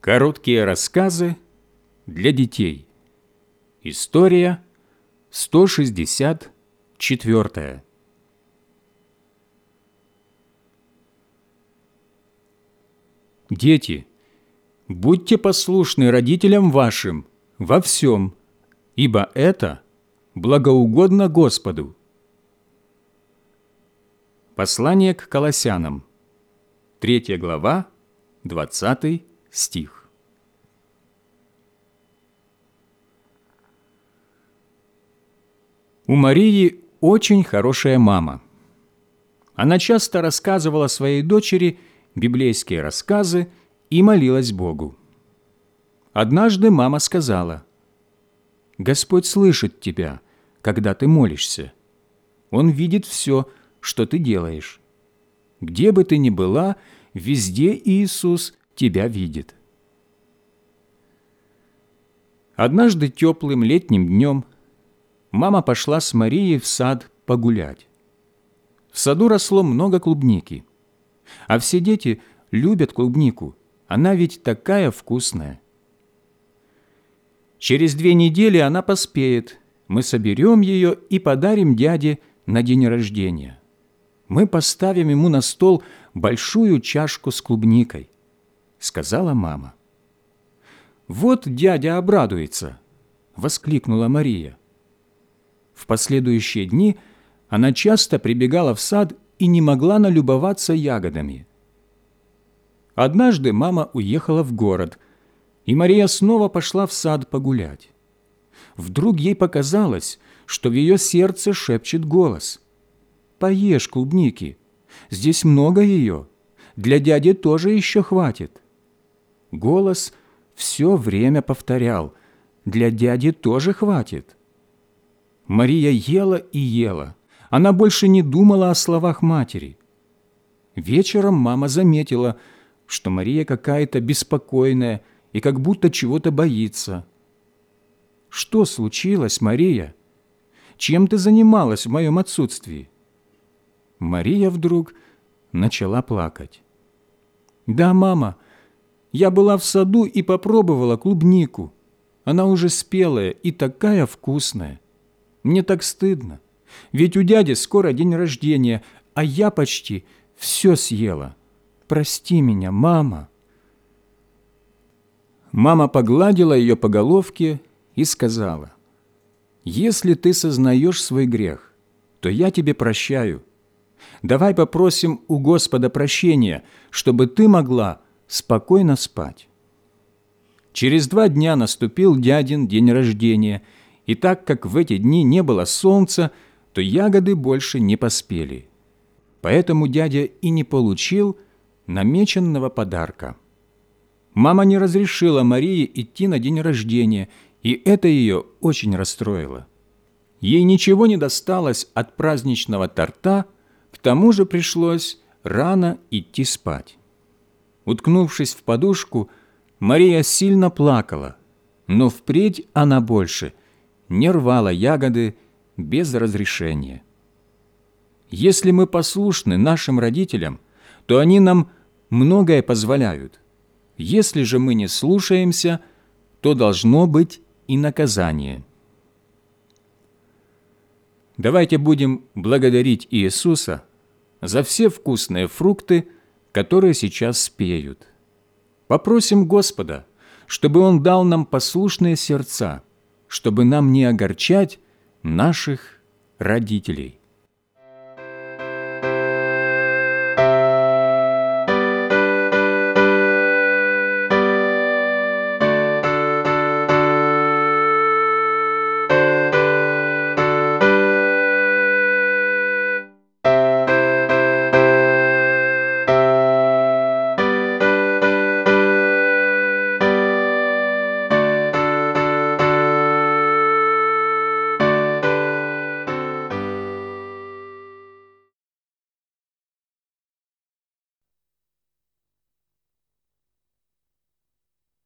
Короткие рассказы для детей. История 164. Дети, будьте послушны родителям вашим во всем, ибо это благоугодно Господу. Послание к Колоссянам, 3 глава, 20 стих. У Марии очень хорошая мама. Она часто рассказывала своей дочери библейские рассказы и молилась Богу. Однажды мама сказала: «Господь слышит тебя, когда ты молишься. Он видит все, что ты делаешь. Где бы ты ни была, везде Иисус тебя видит». Однажды теплым летним днем мама пошла с Марией в сад погулять. В саду росло много клубники, а все дети любят клубнику, она ведь такая вкусная. Через 2 недели она поспеет, мы соберем ее и подарим дяде на день рождения. Мы поставим ему на стол большую чашку с клубникой, сказала мама. «Вот дядя обрадуется», — воскликнула Мария. В последующие дни она часто прибегала в сад и не могла налюбоваться ягодами. Однажды мама уехала в город, и Мария снова пошла в сад погулять. Вдруг ей показалось, что в ее сердце шепчет голос: «Поешь клубники, здесь много ее, для дяди тоже еще хватит». Голос все время повторял: «Для дяди тоже хватит». Мария ела и ела, она больше не думала о словах матери. Вечером мама заметила, что Мария какая-то беспокойная и как будто чего-то боится. «Что случилось, Мария? Чем ты занималась в моем отсутствии?» Мария вдруг начала плакать. «Да, мама, я была в саду и попробовала клубнику. Она уже спелая и такая вкусная. Мне так стыдно, ведь у дяди скоро день рождения, а я почти все съела. Прости меня, мама». Мама погладила ее по головке и сказала: «Если ты сознаешь свой грех, то я тебе прощаю. Давай попросим у Господа прощения, чтобы ты могла спокойно спать». Через 2 дня наступил дядин день рождения, и так как в эти дни не было солнца, то ягоды больше не поспели. Поэтому дядя и не получил намеченного подарка. Мама не разрешила Марии идти на день рождения, и это ее очень расстроило. Ей ничего не досталось от праздничного торта, к тому же пришлось рано идти спать. Уткнувшись в подушку, Мария сильно плакала, но впредь она больше не рвала ягоды без разрешения. Если мы послушны нашим родителям, то они нам многое позволяют. Если же мы не слушаемся, то должно быть и наказание. Давайте будем благодарить Иисуса за все вкусные фрукты, которые сейчас спеют. Попросим Господа, чтобы Он дал нам послушные сердца, чтобы нам не огорчать наших родителей.